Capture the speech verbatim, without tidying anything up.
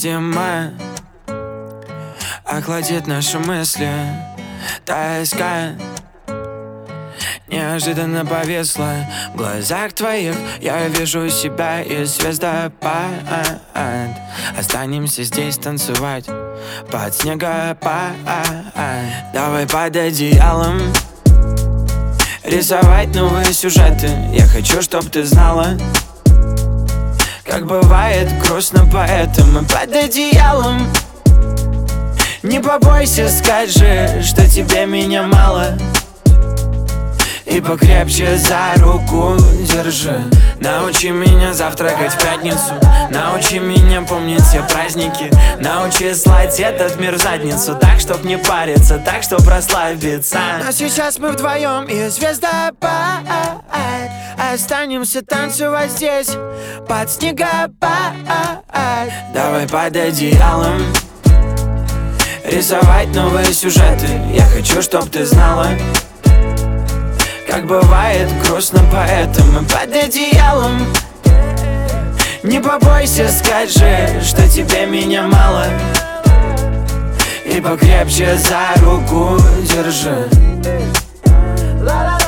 зима охладит наши мысли. Тоска неожиданно повисла. В глазах твоих я вижу себя и звездопад. Останемся здесь танцевать под снегопад. Давай под одеялом рисовать новые сюжеты. Я хочу, чтоб ты знала, как бывает грустно поэтому. Под одеялом не побойся, скажи, что тебе меня мало, и покрепче за руку держи. Научи меня завтракать в пятницу, научи меня помнить все праздники, научи слать этот мир в задницу, так, чтоб не париться, так, чтоб расслабиться. Но сейчас мы вдвоем и звездопад. Останемся танцевать здесь под снегопад. Давай под одеялом рисовать новые сюжеты. Я хочу, чтоб ты знала, как бывает грустно поэтому. Под одеялом не побойся, скажи, что тебе меня мало, и покрепче за руку держи.